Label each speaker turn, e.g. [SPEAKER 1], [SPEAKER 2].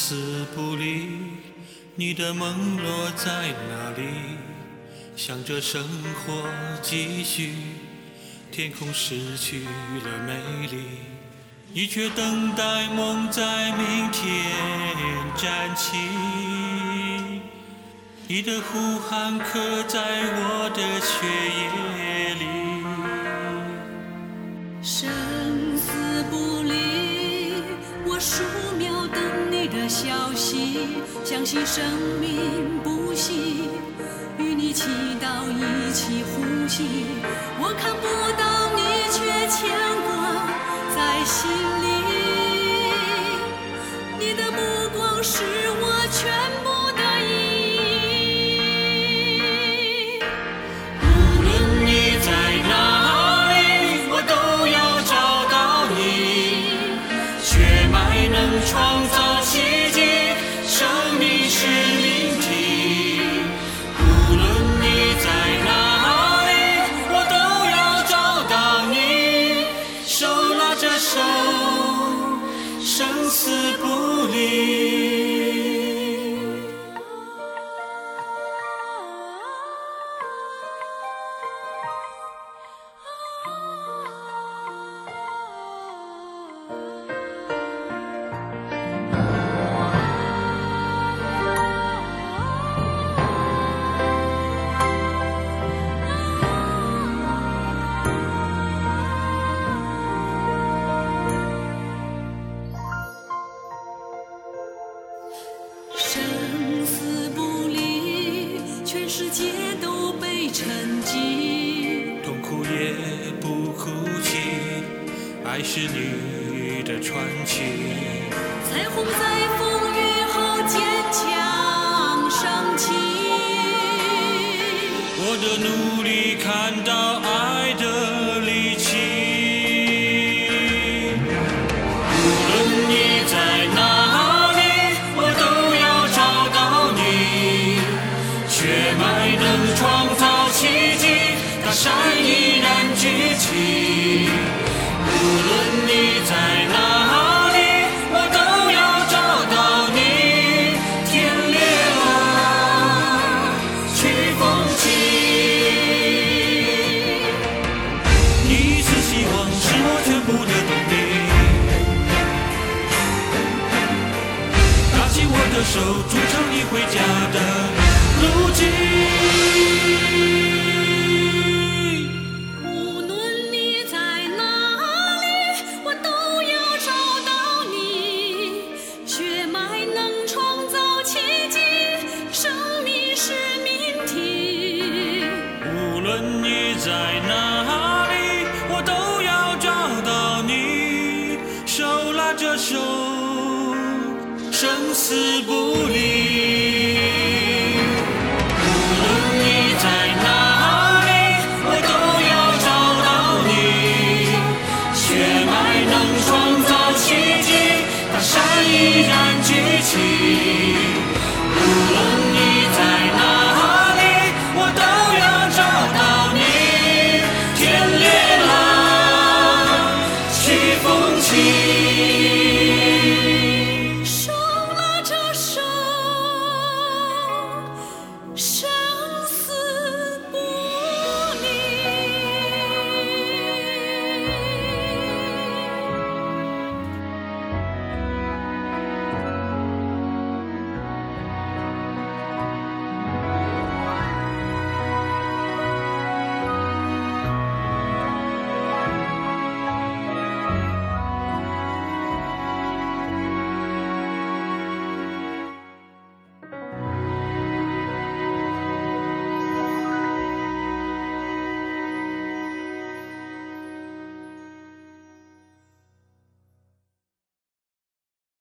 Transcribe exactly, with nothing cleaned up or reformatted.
[SPEAKER 1] 死不离，你的梦落在哪里？想着生活继续，天空失去了美丽，你却等待梦在明天燃起。你的呼喊刻在我的血液里，
[SPEAKER 2] 生死不离，我数秒等你的消息，相信生命不息，与你祈祷一起呼吸。我看不到你，却牵挂在心里，你的目光是我全部的意义。
[SPEAKER 1] 无论你在哪里，我都要找到你。血脉能创造奇迹，生命是命题。无论你在哪里，我都要找到你。手拉着手，生死不离。
[SPEAKER 2] 生死不离，全世界都被沉寂，
[SPEAKER 1] 痛苦也不哭泣，爱是你的传奇。
[SPEAKER 2] 彩虹在风雨后坚强升起。
[SPEAKER 1] 我的努力看到爱的力气。无论你在哪里，我都要找到你。血脉能创造奇迹，大山依然举起。无论你在哪里，我都要找到你。天裂了，曲风起。你是希望，是我全部的动力。拿起我的手，筑成你回家的路径。